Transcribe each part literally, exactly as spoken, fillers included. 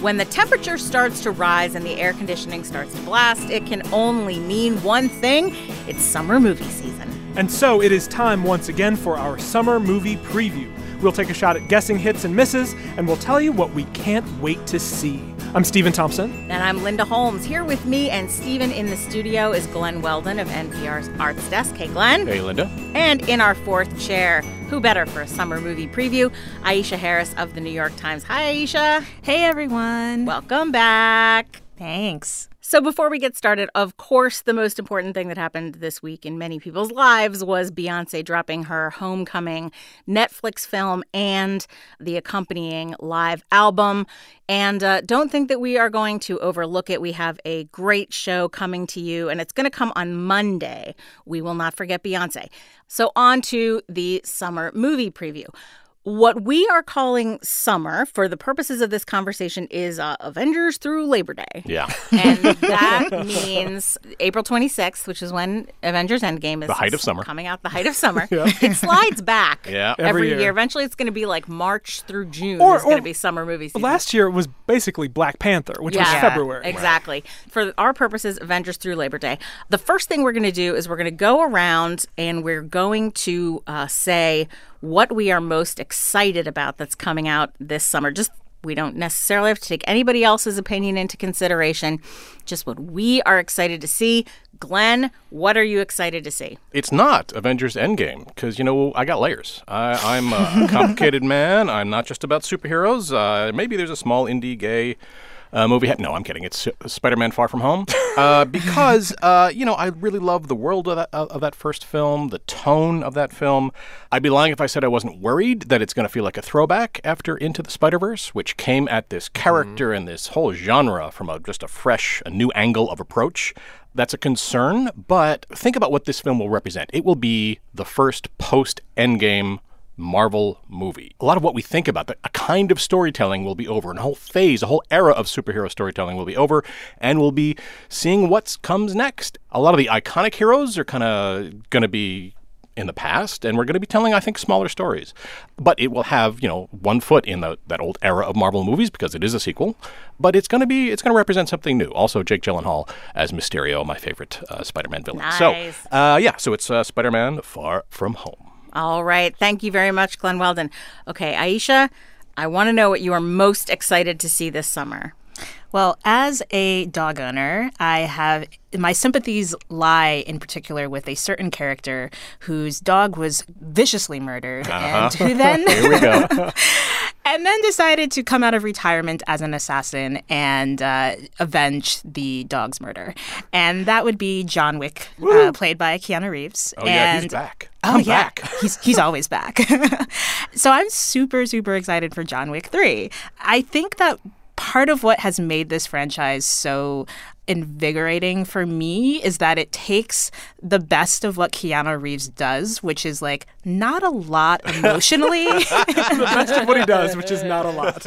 When the temperature starts to rise and the air conditioning starts to blast, it can only mean one thing. It's summer movie season. And so it is time once again for our summer movie preview. We'll take a shot at guessing hits and misses, and we'll tell you what we can't wait to see. I'm Stephen Thompson. And I'm Linda Holmes. Here with me and Stephen in the studio is Glenn Weldon of N P R's Arts Desk. Hey, Glenn. Hey, Linda. And in our fourth chair, who better for a summer movie preview, Aisha Harris of the New York Times. Hi, Aisha. Hey, everyone. Welcome back. Thanks. So before we get started, of course, the most important thing that happened this week in many people's lives was Beyoncé dropping her Homecoming Netflix film and the accompanying live album. And uh, don't think that we are going to overlook it. We have a great show coming to you, and it's going to come on Monday. We will not forget Beyoncé. So on to the summer movie preview. What we are calling summer, for the purposes of this conversation, is uh, Avengers through Labor Day. Yeah. And that means April twenty-sixth, which is when Avengers Endgame is the height of summer. coming out, the height of summer. Yeah. It slides back yeah. every, Every year. year. Eventually, it's going to be like March through June Or- is going or to be summer movie season. Last year it was basically Black Panther, which was Yeah, February. Exactly. For our purposes, Avengers through Labor Day. The first thing we're going to do is we're going to go around and we're going to uh, say what we are most excited about that's coming out this summer. Just we don't necessarily have to take anybody else's opinion into consideration. Just what we are excited to see. Glenn, what are you excited to see? It's not Avengers Endgame because, you know, I got layers. I, I'm a complicated man. I'm not just about superheroes. Uh, maybe there's a small indie gay Uh, movie. Ha- no, I'm kidding. It's Spider-Man Far From Home. Uh, because, uh, you know, I really love the world of that, of that first film, the tone of that film. I'd be lying if I said I wasn't worried that it's going to feel like a throwback after Into the Spider-Verse, which came at this character mm-hmm. and this whole genre from a, just a fresh, a new angle of approach. That's a concern, but think about what this film will represent. It will be the first post-Endgame Marvel movie. A lot of what we think about, the, a kind of storytelling will be over, and a whole phase, a whole era of superhero storytelling will be over, and we'll be seeing what comes next. A lot of the iconic heroes are kind of going to be in the past, and we're going to be telling, I think, smaller stories. But it will have, you know, one foot in the, that old era of Marvel movies because it is a sequel. But it's going to be, it's going to represent something new. Also, Jake Gyllenhaal as Mysterio, my favorite uh, Spider-Man villain. Nice. So, uh, yeah, so it's uh, Spider-Man Far From Home. All right. Thank you very much, Glenn Weldon. Okay, Aisha, I want to know what you are most excited to see this summer. Well, as a dog owner, I have my sympathies lie in particular with a certain character whose dog was viciously murdered uh-huh. and who then Here we go. and then decided to come out of retirement as an assassin and uh, avenge the dog's murder. And that would be John Wick, uh, played by Keanu Reeves. Oh, yeah, and he's back. Oh, Come yeah. back. He's he's always back. So I'm super, super excited for John Wick three. I think that part of what has made this franchise so invigorating for me is that it takes the best of what Keanu Reeves does, which is like not a lot emotionally. The best of what he does, which is not a lot.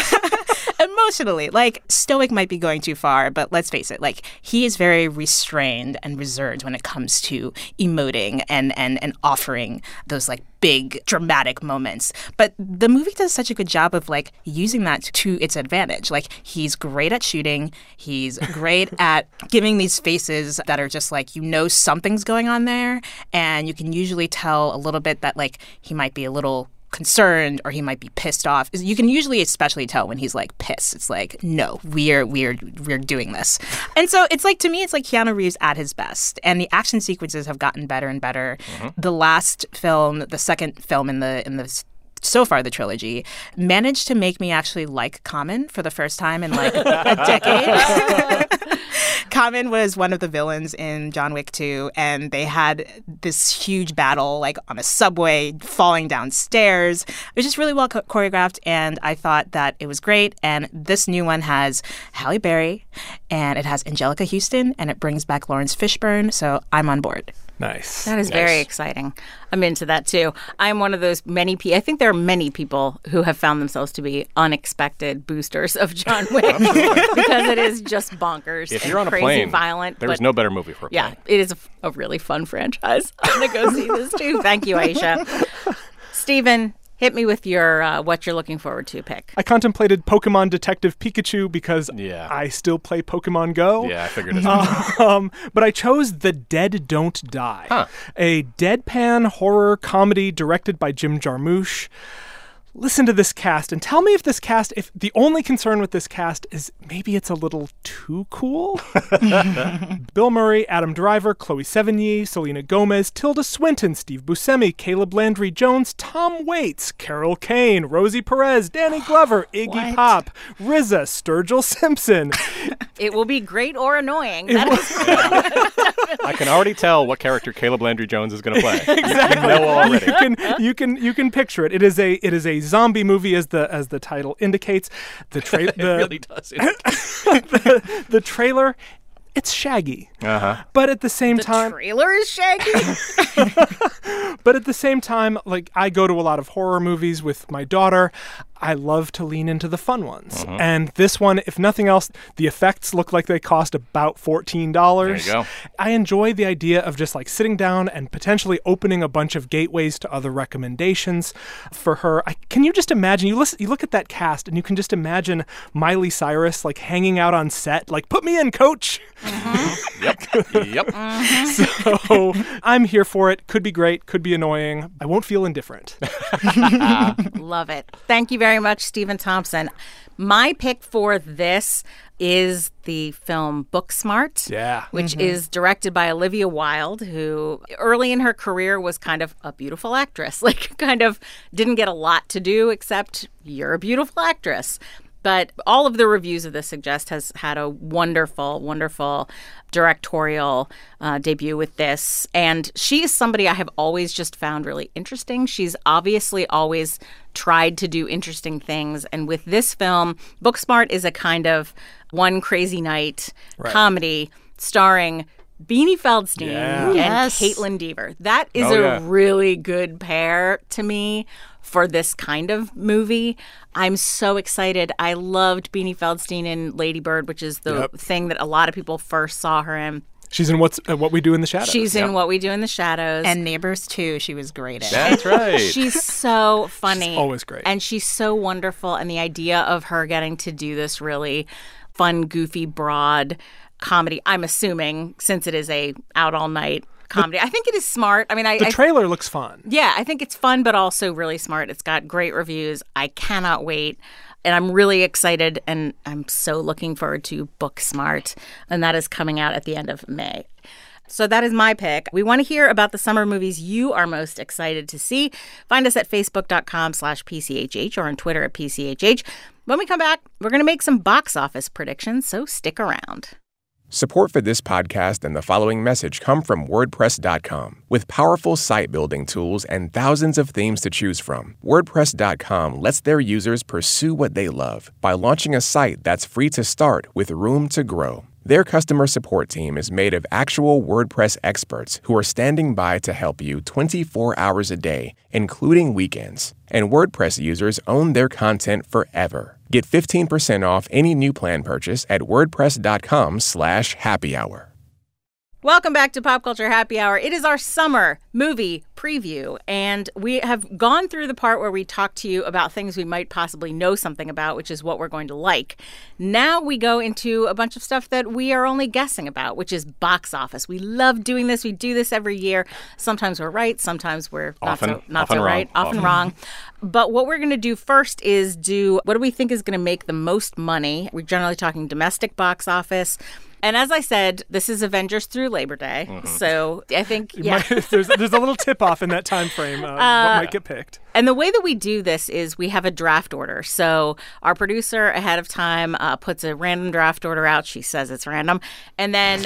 Emotionally, like stoic might be going too far, but let's face it, like he is very restrained and reserved when it comes to emoting and and and offering those like big dramatic moments. But the movie does such a good job of like using that to its advantage. Like he's great at shooting, he's great at giving these faces that are just like, you know, something's going on there, and you can usually tell a little bit that like he might be a little concerned or he might be pissed off. You can usually especially tell when he's like pissed. It's like, no, we're we're we're doing this. And so it's like, to me, it's like Keanu Reeves at his best. And the action sequences have gotten better and better. Mm-hmm. The last film, the second film in the in the so far the trilogy, managed to make me actually like Common for the first time in like a decade. Common was one of the villains in John Wick two, and they had this huge battle like on a subway, falling downstairs. It was just really well cho- choreographed, and I thought that it was great. And this new one has Halle Berry, and it has Angelica Houston, and it brings back Lawrence Fishburne, so I'm on board. Nice. That is nice. very exciting. I'm into that too. I'm one of those many people. I think there are many people who have found themselves to be unexpected boosters of John Wick because it is just bonkers If and you're on a crazy plane, violent. There's but no better movie for a yeah, plane. it is a, a really fun franchise. I'm going to go see this too. Thank you, Aisha. Stephen, Hit me with your uh, what you're looking forward to pick. I contemplated Pokemon Detective Pikachu because Yeah. I still play Pokemon Go. Yeah, I figured as much. Um, but I chose The Dead Don't Die, Huh. a deadpan horror comedy directed by Jim Jarmusch. Listen to this cast and tell me if this cast, if the only concern with this cast is maybe it's a little too cool. Bill Murray, Adam Driver, Chloe Sevigny, Selena Gomez, Tilda Swinton, Steve Buscemi, Caleb Landry Jones, Tom Waits, Carol Kane, Rosie Perez, Danny Glover, Iggy What? Pop, R Z A, Sturgill Simpson. It will be great or annoying. That is I can already tell what character Caleb Landry Jones is going to play. Exactly. You know already. you can you can you can picture it. It is a it is a zombie movie, as the as the title indicates. The tra- It the, really does. the the trailer, it's Shaggy, Uh-huh. but at the same the time, trailer is Shaggy. but at the same time, like I go to a lot of horror movies with my daughter. I love to lean into the fun ones. Mhm. And this one, if nothing else, the effects look like they cost about fourteen dollars. There you go. I enjoy the idea of just like sitting down and potentially opening a bunch of gateways to other recommendations for her. I, can you just imagine, you listen, you look at that cast and you can just imagine Miley Cyrus like hanging out on set, like, put me in, coach. Yep. Yep. So I'm here for it. Could be great, could be annoying. I won't feel indifferent. Love it. Thank you very much, Stephen Thompson. My pick for this is the film Booksmart, Yeah. which is directed by Olivia Wilde, who early in her career was kind of a beautiful actress, like kind of didn't get a lot to do except you're a beautiful actress. But all of the reviews of this suggest has had a wonderful, wonderful directorial uh, debut with this. And she is somebody I have always just found really interesting. She's obviously always tried to do interesting things. And with this film, Booksmart is a kind of one crazy night Right. comedy starring Beanie Feldstein Yeah. and Yes. Caitlin Dever. That is Oh, a yeah. really good pair to me for this kind of movie. I'm so excited. I loved Beanie Feldstein in Lady Bird, which is the Yep. thing that a lot of people first saw her in. She's in what's uh, What We Do in the Shadows. She's in What We Do in the Shadows. And Neighbors too, she was great at. That's right. She's so funny. She's always great. And she's so wonderful. And the idea of her getting to do this really fun, goofy, broad comedy, I'm assuming, since it is a out all night comedy. I think it is smart. I mean, I, the I trailer looks fun. yeah, I think it's fun, but also really smart. It's got great reviews. I cannot wait. And I'm really excited, and I'm so looking forward to Booksmart. And that is coming out at the end of May. So that is my pick. We want to hear about the summer movies you are most excited to see. Find us at facebook.com slash PCHH or on Twitter at P C H H. When we come back, we're going to make some box office predictions, so stick around. Support for this podcast and the following message come from WordPress dot com. With powerful site building tools and thousands of themes to choose from, WordPress dot com lets their users pursue what they love by launching a site that's free to start with room to grow. Their customer support team is made of actual WordPress experts who are standing by to help you twenty-four hours a day, including weekends. And WordPress users own their content forever. Get fifteen percent off any new plan purchase at wordpress.com slash happy hour. Welcome back to Pop Culture Happy Hour. It is our summer movie preview, and we have gone through the part where we talk to you about things we might possibly know something about, which is what we're going to like. Now we go into a bunch of stuff that we are only guessing about, which is box office. We love doing this. We do this every year. Sometimes we're right. Sometimes we're not Often. so, not Often so wrong. right. Often, Often. wrong. But what we're going to do first is do what do we think is going to make the most money. We're generally talking domestic box office. And as I said, this is Avengers through Labor Day. Mm-hmm. So I think, You yeah. might- there's, there's a little tip off in that time frame. Uh, what might get picked. And the way that we do this is we have a draft order. So our producer ahead of time uh, puts a random draft order out. She says it's random. And then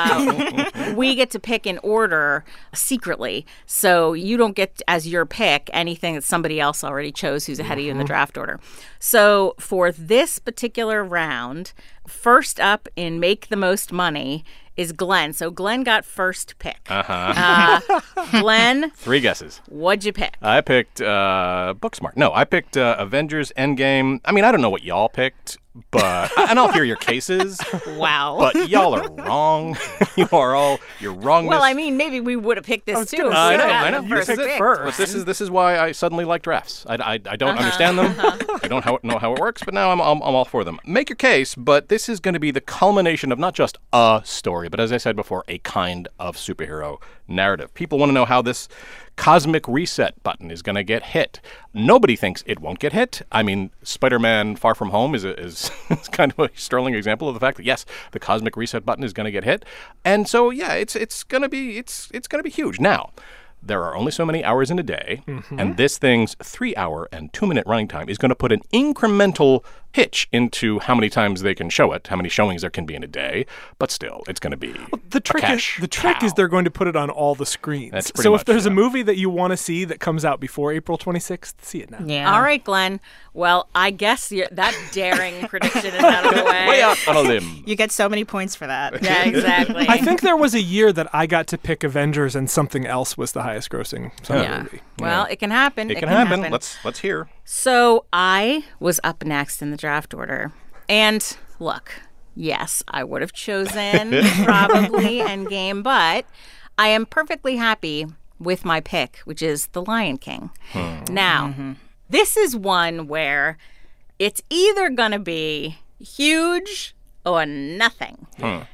uh, we get to pick in order secretly. So you don't get as your pick anything that somebody else already chose who's ahead of you in the draft order. So for this particular round, first up in Make the Most Money is Glenn. So Glenn got first pick. Uh-huh. Uh, Glenn, Three guesses. what'd you pick? I picked uh, Booksmart. No, I picked uh, Avengers Endgame. I mean, I don't know what y'all picked. but and I'll hear your cases. Wow. But y'all are wrong. you are all you're wrong. Well, I mean, maybe we would have picked this too. gonna if I we know, had I the know. You first picked it pick. first. But this is this is why I suddenly like drafts. I, I, I don't Uh-huh, understand them. uh-huh. I don't how, know how it works, but now I'm, I'm I'm all for them. Make your case, but this is going to be the culmination of not just a story, but as I said before, a kind of superhero narrative. People want to know how this cosmic reset button is going to get hit. Nobody thinks it won't get hit. I mean, Spider-Man Far From Home is, a, is, is kind of a sterling example of the fact that, yes, the cosmic reset button is going to get hit. And so, yeah, it's it's going to be it's it's going to be huge. Now, there are only so many hours in a day, mm-hmm. and this thing's three-hour and two-minute running time is going to put an incremental hitch into how many times they can show it, how many showings there can be in a day. But still, it's going to be The trick a is cash the trick cow. is they're going to put it on all the screens. That's pretty so much, if there's yeah. a movie that you want to see that comes out before April twenty-sixth, see it now. Yeah. All right, Glenn. Well, I guess you're, that daring prediction is out of the way. way out on a limb. You get so many points for that. Yeah, exactly. I think there was a year that I got to pick Avengers and something else was the highest grossing summer Yeah. movie. Well, it can happen. It can happen. Let's let's hear. So I was up next in the draft order. And look, yes, I would have chosen probably Endgame, but I am perfectly happy with my pick, which is The Lion King. Now, this is one where it's either going to be huge or nothing.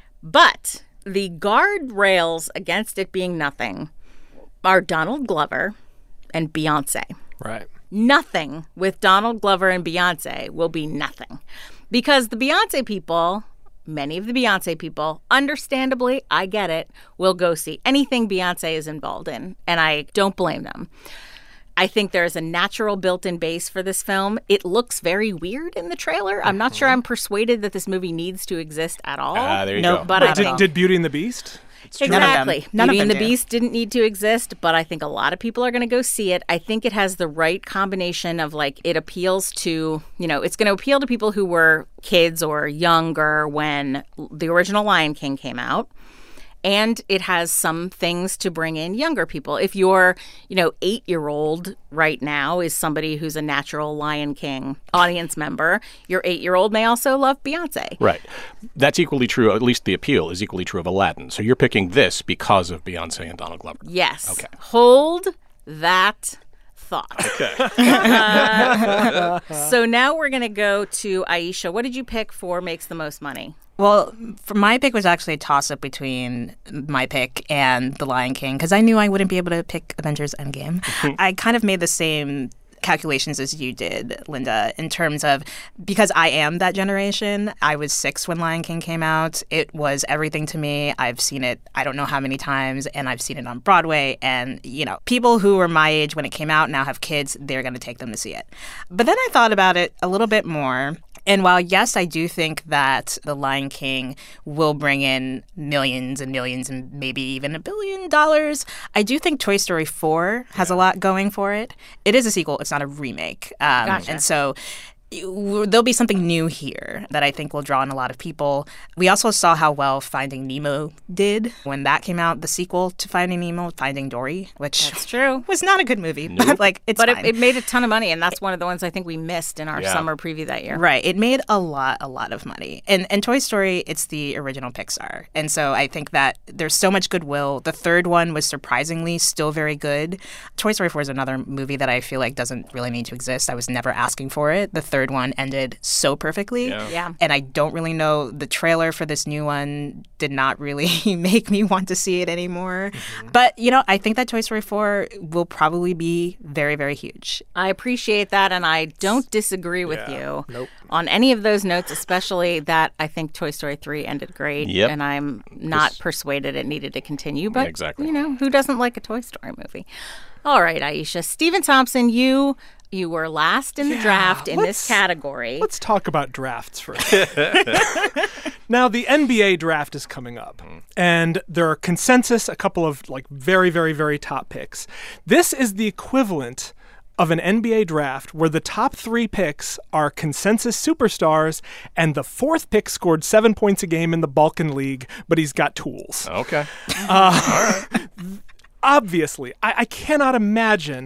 But the guardrails against it being nothing are Donald Glover and Beyonce. Right. Nothing with Donald Glover and Beyonce will be nothing. Because the Beyonce people, many of the Beyonce people, understandably, I get it, will go see anything Beyonce is involved in. And I don't blame them. I think there's a natural built-in base for this film. It looks very weird in the trailer. I'm not sure I'm persuaded that this movie needs to exist at all. Ah, there you Nope. go. But Wait, I Did, think did Beauty and the Beast? None of them. Exactly. None of Beauty and the them do. Beast didn't need to exist, but I think a lot of people are going to go see it. I think it has the right combination of like it appeals to, you know, it's going to appeal to people who were kids or younger when the original Lion King came out. And it has some things to bring in younger people. If your, you know, eight-year-old right now is somebody who's a natural Lion King audience member, your eight-year-old may also love Beyonce. Right. That's equally true, at least the appeal is equally true of Aladdin. So you're picking this because of Beyonce and Donald Glover. Yes. Okay. Hold that thought. Okay. Uh, so now we're going to go to Aisha. What did you pick for makes the most money? Well, for my pick was actually a toss-up between my pick and The Lion King because I knew I wouldn't be able to pick Avengers Endgame. I kind of made the same calculations as you did, Linda, in terms of because I am that generation. I was six when Lion King came out. It was everything to me. I've seen it I don't know how many times, and I've seen it on Broadway. And, you know, people who were my age when it came out now have kids. They're going to take them to see it. But then I thought about it a little bit more. And while, yes, I do think that The Lion King will bring in millions and millions and maybe even a billion dollars, I do think Toy Story four has a lot going for it. It is a sequel. It's not a remake. Um, Gotcha. And so there'll be something new here that I think will draw in a lot of people. We also saw how well Finding Nemo did when that came out, the sequel to Finding Nemo, Finding Dory, which That's true. was not a good movie. But like, it's But it, fine. it made a ton of money, and that's one of the ones I think we missed in our Yeah. summer preview that year. Right. It made a lot, a lot of money. And and Toy Story, it's the original Pixar. And so I think that there's so much goodwill. The third one was surprisingly still very good. Toy Story four is another movie that I feel like doesn't really need to exist. I was never asking for it. The third one ended so perfectly. Yeah. Yeah. And I don't really know. The trailer for this new one did not really make me want to see it anymore. But, you know, I think that Toy Story four will probably be very, very huge. I appreciate that, and I don't disagree with Yeah. you Nope. on any of those notes, especially that I think Toy Story three ended great, Yep. and I'm not This- persuaded it needed to continue. But, Exactly. you know, who doesn't like a Toy Story movie? All right, Aisha. Stephen Thompson, you you were last in the Yeah, draft in this let's- category. Let's talk about drafts for a second. Now, the N B A draft is coming up, and there are consensus, a couple of like very, very, very top picks. This is the equivalent of an N B A draft where the top three picks are consensus superstars, and the fourth pick scored seven points a game in the Balkan League, but he's got tools. Okay. Obviously, I, I cannot imagine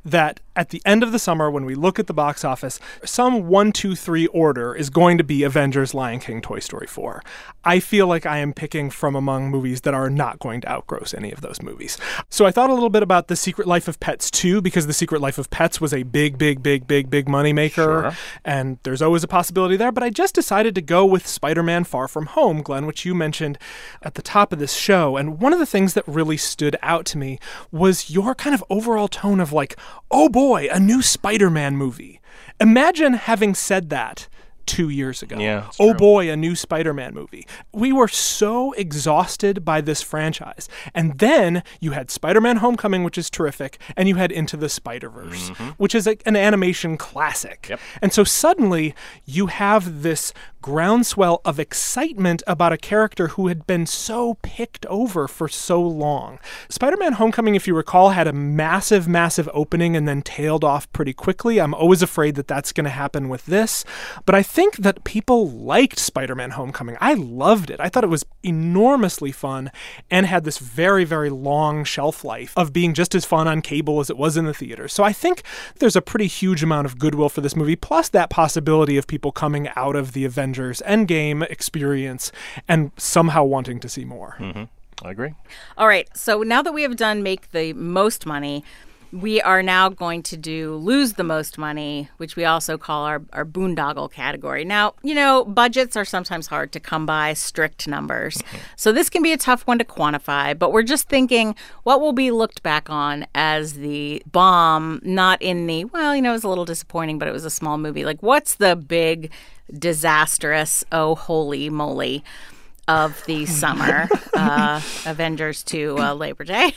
that at the end of the summer, when we look at the box office, some one, two, three order is going to be Avengers, Lion King, Toy Story four. I feel like I am picking from among movies that are not going to outgross any of those movies. So I thought a little bit about The Secret Life of Pets two, because The Secret Life of Pets was a big, big, big, big, big moneymaker. Sure. And there's always a possibility there. But I just decided to go with Spider-Man Far From Home, Glenn, which you mentioned at the top of this show. And one of the things that really stood out to me was your kind of overall tone of like, oh boy, a new Spider-Man movie. Imagine having said that two years ago. Yeah, oh true. boy, a new Spider-Man movie. We were so exhausted by this franchise. And then you had Spider-Man Homecoming, which is terrific, and you had Into the Spider-Verse, mm-hmm. which is a, an animation classic. Yep. And so suddenly you have this groundswell of excitement about a character who had been so picked over for so long. Spider-Man Homecoming, if you recall, had a massive, massive opening and then tailed off pretty quickly. I'm always afraid that that's going to happen with this. But I think that people liked Spider-Man Homecoming. I loved it. I thought it was enormously fun and had this very, very long shelf life of being just as fun on cable as it was in the theater. So I think there's a pretty huge amount of goodwill for this movie, plus that possibility of people coming out of the Avengers Endgame experience and somehow wanting to see more. Mm-hmm. I agree. All right. So now that we have done Make the Most Money, we are now going to do Lose the Most Money, which we also call our, our boondoggle category. Now, you know, budgets are sometimes hard to come by, strict numbers. Mm-hmm. So this can be a tough one to quantify, but we're just thinking what will be looked back on as the bomb, not in the, well, you know, it was a little disappointing, but it was a small movie. Like, what's the big, disastrous, oh, holy moly of the summer, uh, Avengers two uh, Labor Day.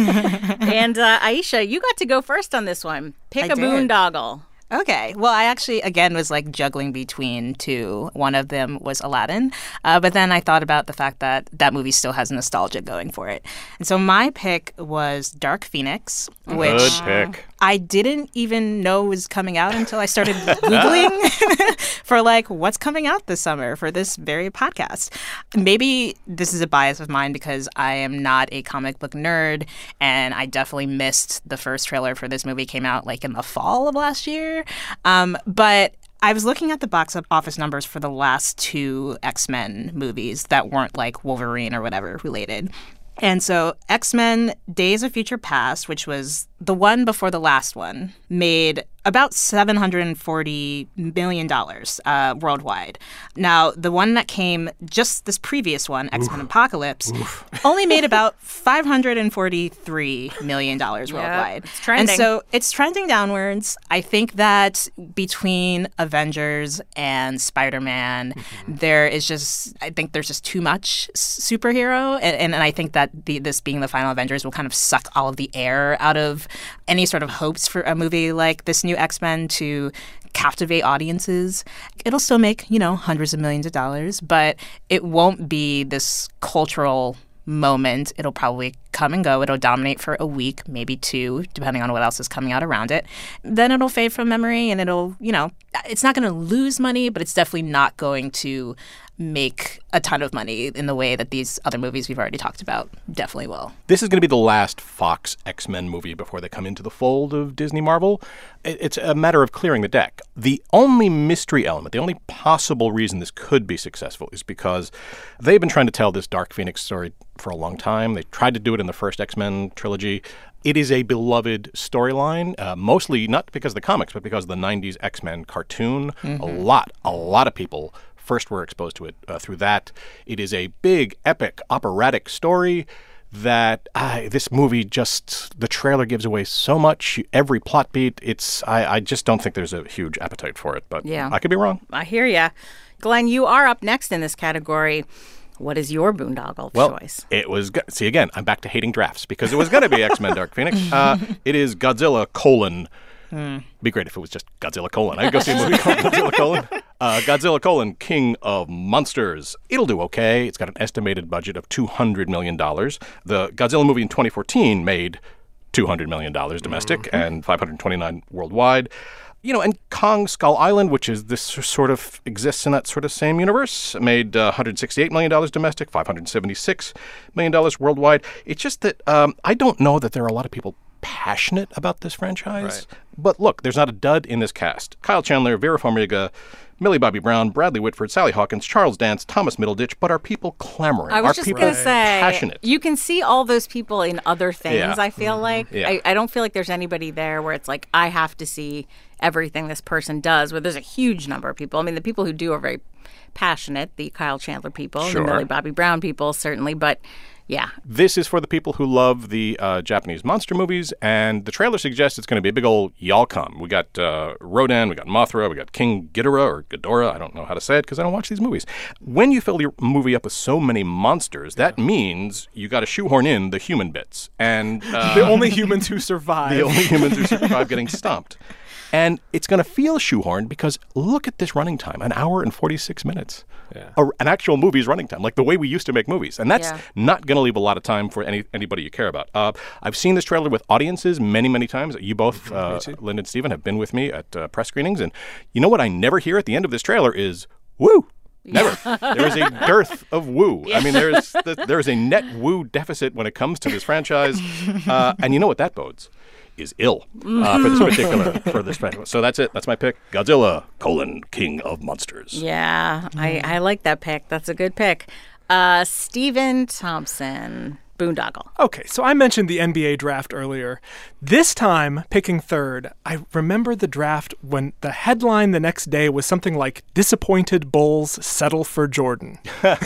And uh, Aisha, you got to go first on this one. Pick I a did. boondoggle. Okay. Well, I actually, again, was like juggling between two. One of them was Aladdin. Uh, but then I thought about the fact that that movie still has nostalgia going for it. And so my pick was Dark Phoenix, which Good pick. I didn't even know was coming out until I started Googling for like what's coming out this summer for this very podcast. Maybe this is a bias of mine because I am not a comic book nerd, and I definitely missed the first trailer for this movie. Came out like in the fall of last year. Um, but I was looking at the box office numbers for the last two X-Men movies that weren't like Wolverine or whatever related. And so X-Men Days of Future Past, which was the one before the last one, made about seven hundred forty million dollars uh, worldwide. Now, the one that came just this previous one, X-Men Oof. Apocalypse, Oof. only made about five hundred forty-three million dollars yeah, worldwide. It's trending. And so it's trending downwards. I think that between Avengers and Spider-Man, mm-hmm. there is just, I think there's just too much superhero. And, and, and I think that the, this being the final Avengers will kind of suck all of the air out of any sort of hopes for a movie like this new X-Men to captivate audiences. It'll still make, you know, hundreds of millions of dollars, but it won't be this cultural moment. It'll probably come and go. It'll dominate for a week, maybe two, depending on what else is coming out around it. Then it'll fade from memory and it'll, you know, it's not going to lose money, but it's definitely not going to make a ton of money in the way that these other movies we've already talked about definitely will. This is going to be the last Fox X-Men movie before they come into the fold of Disney Marvel. It's a matter of clearing the deck. The only mystery element, the only possible reason this could be successful is because they've been trying to tell this Dark Phoenix story for a long time. They tried to do it in the first X-Men trilogy. It is a beloved storyline, uh, mostly not because of the comics, but because of the nineties X-Men cartoon. Mm-hmm. A lot, a lot of people first were exposed to it uh, through that. It is a big, epic, operatic story that uh, this movie just, the trailer gives away so much. Every plot beat, it's, I, I just don't think there's a huge appetite for it, but yeah. I could be wrong. I hear ya. Glenn, you are up next in this category. What is your boondoggle well, choice? It was, see, again, I'm back to hating drafts because it was going to be X-Men Dark Phoenix. Uh, it is Godzilla colon. Mm. Be great if it was just Godzilla colon. I'd go see a movie called Godzilla colon. Uh, Godzilla colon, King of Monsters. It'll do okay. It's got an estimated budget of two hundred million dollars. The Godzilla movie in twenty fourteen made two hundred million dollars domestic mm-hmm. and five hundred twenty-nine worldwide. You know, and Kong Skull Island, which is this sort of exists in that sort of same universe, made uh, one hundred sixty-eight million dollars domestic, five hundred seventy-six million dollars worldwide. It's just that um, I don't know that there are a lot of people passionate about this franchise. Right. But look, there's not a dud in this cast. Kyle Chandler, Vera Farmiga, Millie Bobby Brown, Bradley Whitford, Sally Hawkins, Charles Dance, Thomas Middleditch, but are people clamoring? I was are just people going to say, passionate? you can see all those people in other things, Yeah. I feel like. Yeah. I, I don't feel like there's anybody there where it's like, I have to see everything this person does, where there's a huge number of people. I mean, the people who do are very passionate, the Kyle Chandler people, Sure. the Millie Bobby Brown people, certainly, but yeah. This is for the people who love the uh, Japanese monster movies, and the trailer suggests it's going to be a big old y'all come. We got uh, Rodan, we got Mothra, we got King Ghidorah, or Ghidorah, I don't know how to say it because I don't watch these movies. When you fill your movie up with so many monsters, that means you got to shoehorn in the human bits. And uh, The only humans who survive. the only humans who survive getting stomped. And it's going to feel shoehorned because look at this running time, an hour and forty-six minutes. Yeah. A, an actual movie's running time, like the way we used to make movies. And that's Yeah. not going to leave a lot of time for any anybody you care about. Uh, I've seen this trailer with audiences many, many times. You both, uh, Linda and Steven, have been with me at uh, press screenings. And you know what I never hear at the end of this trailer is, woo. Never. There is a dearth of woo. I mean, there's the, there is a net woo deficit when it comes to this franchise. Uh, and you know what that bodes? Is ill uh, for this particular for this franchise. So that's it. That's my pick. Godzilla, colon, King of Monsters. Yeah, I, I like that pick. That's a good pick. Uh, Stephen Thompson, Boondoggle. Okay, so I mentioned the N B A draft earlier. This time, picking third, I remember the draft when the headline the next day was something like "Disappointed Bulls Settle for Jordan."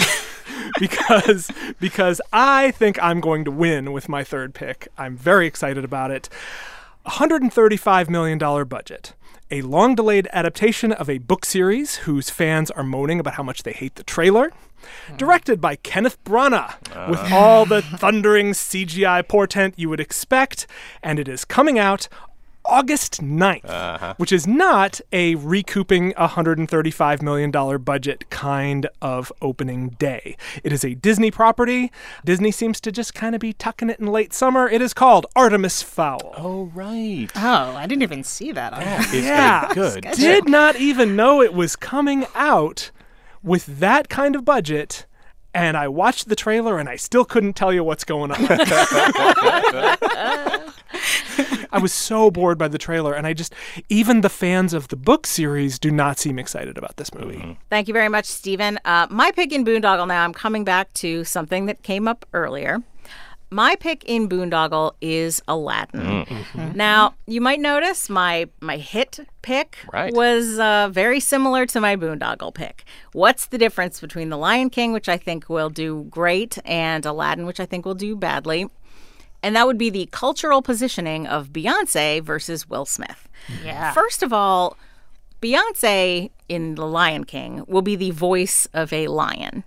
because because I think I'm going to win with my third pick. I'm very excited about it. one hundred thirty-five million dollars budget. A long-delayed adaptation of a book series whose fans are moaning about how much they hate the trailer. Directed by Kenneth Branagh, uh. with all the thundering C G I portent you would expect. And it is coming out August ninth, uh-huh. which is not a recouping a one hundred thirty-five million dollars budget kind of opening day. It is a Disney property. Disney seems to just kind of be tucking it in late summer. It is called Artemis Fowl. Oh, right. Oh, I didn't even see that. On That is Yeah. a good. Did not even know it was coming out with that kind of budget. And I watched the trailer and I still couldn't tell you what's going on. I was so bored by the trailer, and I just, even the fans of the book series do not seem excited about this movie. Mm-hmm. Thank you very much, Stephen. Uh, my pick in Boondoggle now, I'm coming back to something that came up earlier. My pick in Boondoggle is Aladdin. Mm-hmm. Now, you might notice my my hit pick right. was uh, very similar to my Boondoggle pick. What's the difference between The Lion King, which I think will do great, and Aladdin, which I think will do badly? And that would be the cultural positioning of Beyonce versus Will Smith. Yeah. First of all, Beyonce in The Lion King will be the voice of a lion.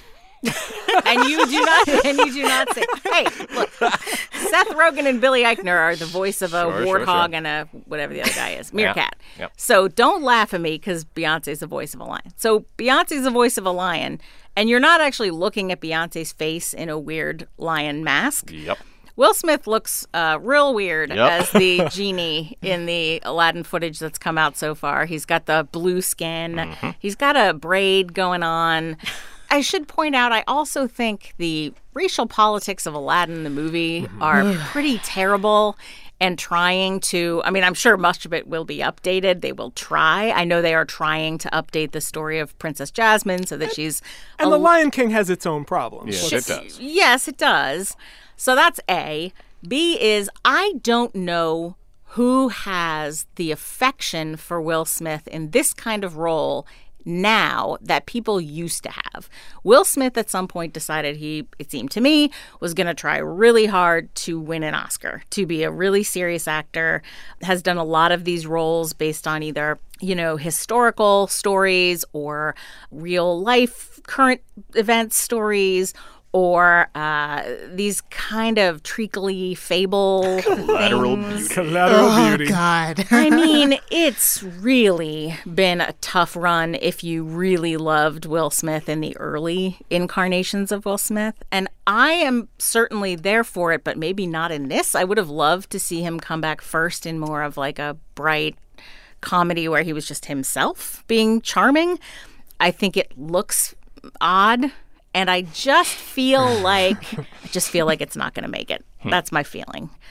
and you do not and you do not say, hey, look, Seth Rogen and Billy Eichner are the voice of a Sure, warthog sure, sure. and a whatever the other guy is, meerkat. Yeah, yep. So don't laugh at me because Beyonce's the voice of a lion. So Beyonce's the voice of a lion, and you're not actually looking at Beyonce's face in a weird lion mask. Yep. Will Smith looks uh, real weird Yep. as the genie in the Aladdin footage that's come out so far. He's got the blue skin. Mm-hmm. He's got a braid going on. I should point out, I also think the racial politics of Aladdin, the movie, mm-hmm. are pretty terrible and trying to, I mean, I'm sure much of it will be updated. They will try. I know they are trying to update the story of Princess Jasmine so that she's... And a, The Lion King has its own problems. Yes, it does. Yes, it does. So that's A. B is I don't know who has the affection for Will Smith in this kind of role now that people used to have. Will Smith at some point decided he, it seemed to me, was going to try really hard to win an Oscar, to be a really serious actor, has done a lot of these roles based on either, you know, historical stories or real life current event stories, or uh, these kind of treacly fable Collateral things. beauty. Collateral Oh, beauty. God. I mean, it's really been a tough run if you really loved Will Smith in the early incarnations of Will Smith. And I am certainly there for it, but maybe not in this. I would have loved to see him come back first in more of like a bright comedy where he was just himself being charming. I think it looks odd. And I just feel like I just feel like it's not going to make it. That's my feeling.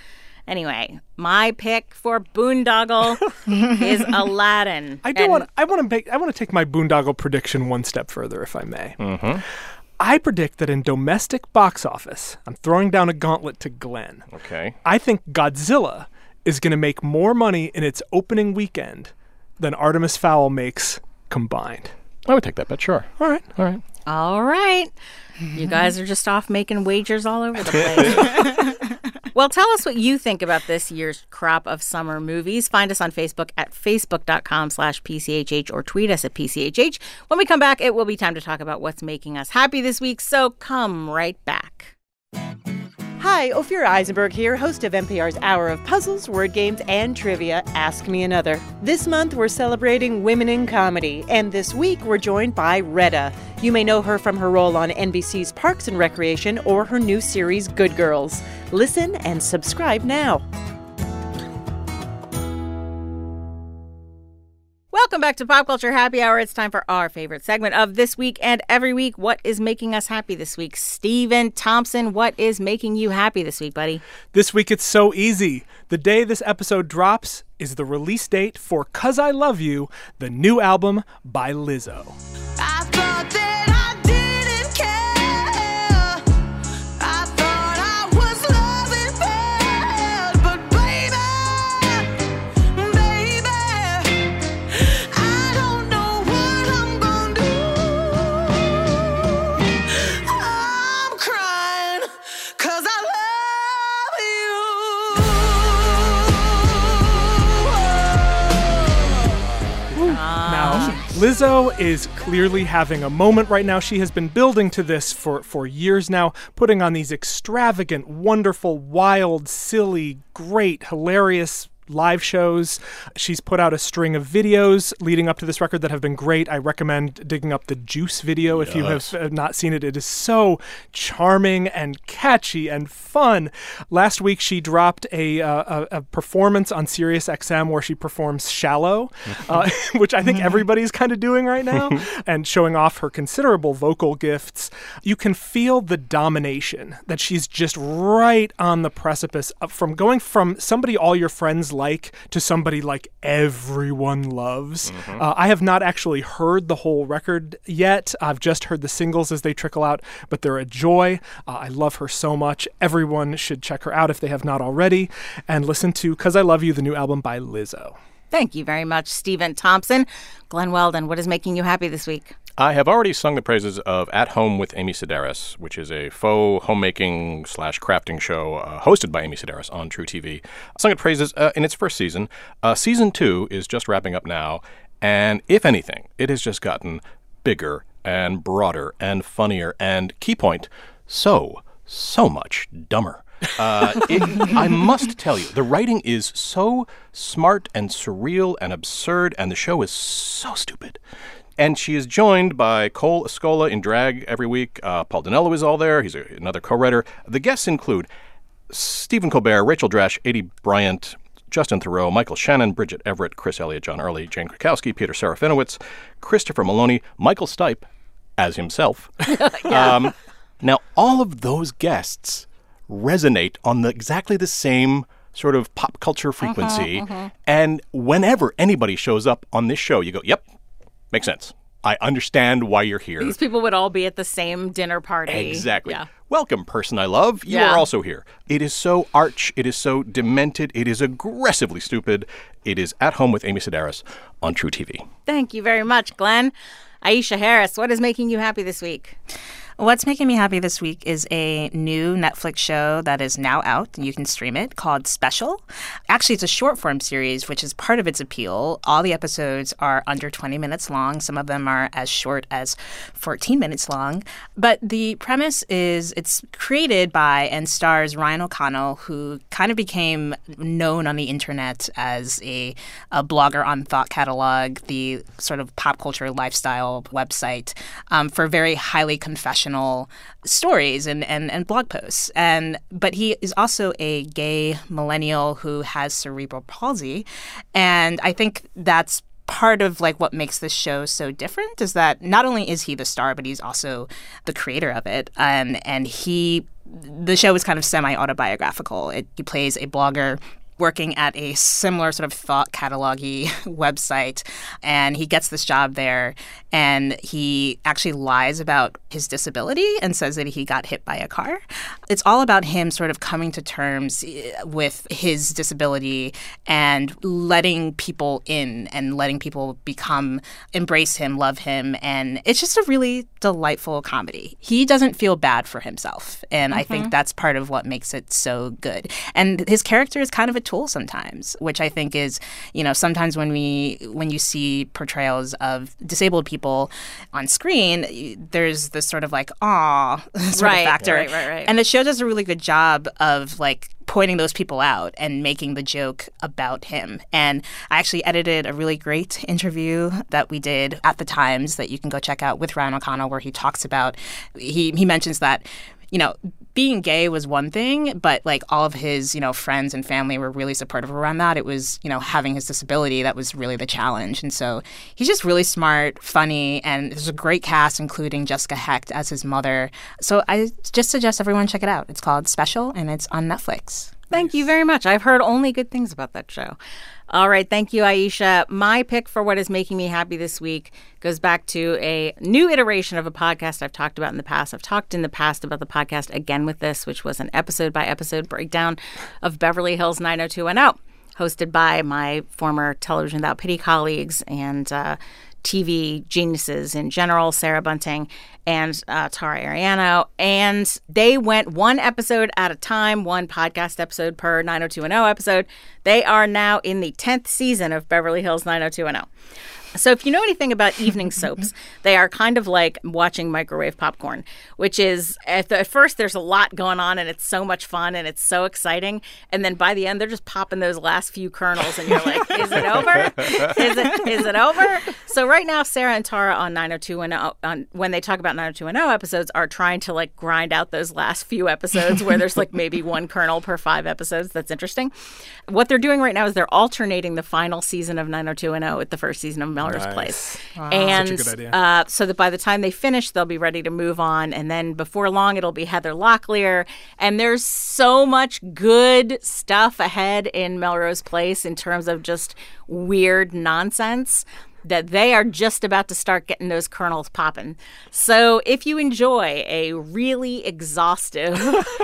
Anyway, my pick for Boondoggle is Aladdin. I do And- want. I want to make. I want to take my Boondoggle prediction one step further, if I may. Mm-hmm. I predict that in domestic box office, I'm throwing down a gauntlet to Glenn. Okay. I think Godzilla is going to make more money in its opening weekend than Artemis Fowl makes combined. I would take that bet, sure. All right. All right. All right. You guys are just off making wagers all over the place. Well, tell us what you think about this year's crop of summer movies. Find us on Facebook at facebook.com slash PCHH or tweet us at P C H H. When we come back, it will be time to talk about what's making us happy this week, so come right back. Hi, Ophira Eisenberg here, host of N P R's Hour of Puzzles, Word Games, and Trivia, Ask Me Another. This month, we're celebrating women in comedy, and this week, we're joined by Retta. You may know her from her role on N B C's Parks and Recreation or her new series, Good Girls. Listen and subscribe now. Welcome back to Pop Culture Happy Hour. It's time for our favorite segment of this week and every week. What is making us happy this week? Stephen Thompson, what is making you happy this week, buddy? This week it's so easy. The day this episode drops is the release date for 'Cause I Love You, the new album by Lizzo. I thought that I didn't care. I thought I was loving bad, but baby, baby, I don't know what I'm gonna do. I'm crying 'cause I love you. Now, Lizzo is clearly having a moment right now. She has been building to this for, for years now, putting on these extravagant, wonderful, wild, silly, great, hilarious live shows. She's put out a string of videos leading up to this record that have been great. I recommend digging up the Juice video if you have uh, not seen it. It is so charming and catchy and fun. Last week she dropped a uh, a, a performance on Sirius X M where she performs Shallow, uh, which I think everybody's kind of doing right now, and showing off her considerable vocal gifts. You can feel the domination that she's just right on the precipice of, from going from somebody all your friends like to somebody like everyone loves. Mm-hmm. Uh, I have not actually heard the whole record yet. I've just heard the singles as they trickle out, but they're a joy. Uh, I love her so much. Everyone should check her out if they have not already, and listen to 'Cause I Love You, the new album by Lizzo. Thank you very much, Stephen Thompson. Glenn Weldon, what is making you happy this week? I have already sung the praises of At Home with Amy Sedaris, which is a faux homemaking slash crafting show uh, hosted by Amy Sedaris on True T V. I sung its praises uh, in its first season. Uh, season two is just wrapping up now, and if anything, it has just gotten bigger and broader and funnier and, key point, so, so much dumber. Uh, it, I must tell you, the writing is so smart and surreal and absurd, and the show is so stupid. And she is joined by Cole Escola in drag every week. Uh, Paul Dinello is all there. He's a, another co-writer. The guests include Stephen Colbert, Rachel Dratch, Aidy Bryant, Justin Theroux, Michael Shannon, Bridget Everett, Chris Elliott, John Early, Jane Krakowski, Peter Serafinowicz, Christopher Maloney, Michael Stipe as himself. yeah. um, now, all of those guests resonate on the, exactly the same sort of pop culture frequency. Uh-huh, uh-huh. And whenever anybody shows up on this show, you go, yep, makes sense. I understand why you're here. These people would all be at the same dinner party. Exactly. Yeah. Welcome, person I love. You yeah. are also here. It is so arch. It is so demented. It is aggressively stupid. It is At Home with Amy Sedaris on True T V. Thank you very much, Glenn. Aisha Harris, what is making you happy this week? What's making me happy this week is a new Netflix show that is now out, and you can stream it, called Special. Actually, it's a short-form series, which is part of its appeal. All the episodes are under twenty minutes long. Some of them are as short as fourteen minutes long. But the premise is it's created by and stars Ryan O'Connell, who kind of became known on the internet as a, a blogger on Thought Catalog, the sort of pop culture lifestyle website, um, for very highly confessional stories and, and, and blog posts. And but he is also a gay millennial who has cerebral palsy. And I think that's part of like what makes this show so different is that not only is he the star, but he's also the creator of it. And and he the show is kind of semi-autobiographical. It, he plays a blogger working at a similar sort of thought catalog-y website, and he gets this job there, and he actually lies about his disability and says that he got hit by a car. It's all about him sort of coming to terms with his disability and letting people in and letting people become, embrace him, love him, and it's just a really delightful comedy. He doesn't feel bad for himself, and mm-hmm. I think that's part of what makes it so good. And his character is kind of a tool sometimes, which I think is, you know, sometimes when we when you see portrayals of disabled people on screen, there's this sort of like aw sort right, of factor. Right, right, right. And the show does a really good job of like pointing those people out and making the joke about him. And I actually edited a really great interview that we did at the Times that you can go check out with Ryan O'Connell, where he talks about, he he mentions that, you know, being gay was one thing, but like all of his, you know, friends and family were really supportive around that. It was, you know, having his disability that was really the challenge. And so he's just really smart, funny, and there's a great cast, including Jessica Hecht as his mother. So I just suggest everyone check it out. It's called Special, and it's on Netflix. Thank you very much. I've heard only good things about that show. All right. Thank you, Aisha. My pick for what is making me happy this week goes back to a new iteration of a podcast I've talked about in the past. I've talked in the past about the podcast Again With This, which was an episode-by-episode breakdown of Beverly Hills nine oh two one oh, hosted by my former Television Without Pity colleagues and uh, T V geniuses in general, Sarah Bunting and uh, Tara Ariano. And they went one episode at a time, one podcast episode per nine oh two one oh episode. They are now in the tenth season of Beverly Hills nine oh two one oh. So if you know anything about evening soaps, they are kind of like watching microwave popcorn, which is at, the, at first there's a lot going on and it's so much fun and it's so exciting. And then by the end, they're just popping those last few kernels and you're like, is it over? Is it is it over? So right now, Sarah and Tara on nine oh two one oh, on, when they talk about nine oh two one oh episodes, are trying to like grind out those last few episodes where there's like maybe one kernel per five episodes. That's interesting. What they're doing right now is they're alternating the final season of nine oh two one oh with the first season of Melrose Nice. Place. Wow. And Such a good idea. Uh, so that by the time they finish, they'll be ready to move on. And then before long, it'll be Heather Locklear. And there's so much good stuff ahead in Melrose Place in terms of just weird nonsense that they are just about to start getting those kernels popping. So if you enjoy a really exhaustive,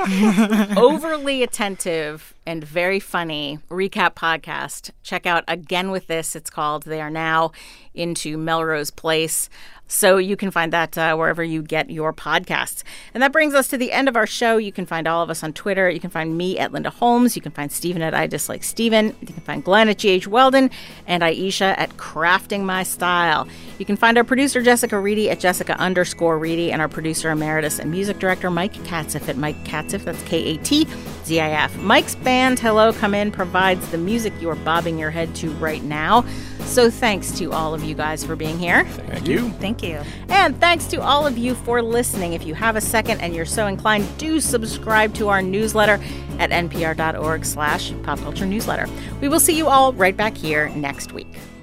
overly attentive, and very funny recap podcast, check out Again With This. It's called. They are now into Melrose Place. So you can find that uh, wherever you get your podcasts. And that brings us to the end of our show. You can find all of us on Twitter. You can find me at Linda Holmes. You can find Stephen at I Dislike Stephen. You can find Glenn at G H Weldon and Aisha at Crafting My Style. You can find our producer, Jessica Reedy, at Jessica underscore Reedy, and our producer emeritus and music director, Mike Katzif, at Mike Katzif. That's K A T Z I F. Mike's band, Hello Come In, provides the music you are bobbing your head to right now. So thanks to all of you guys for being here. Thank you. Thank you. And thanks to all of you for listening. If you have a second and you're so inclined, do subscribe to our newsletter at npr.org slash popculture newsletter. We will see you all right back here next week.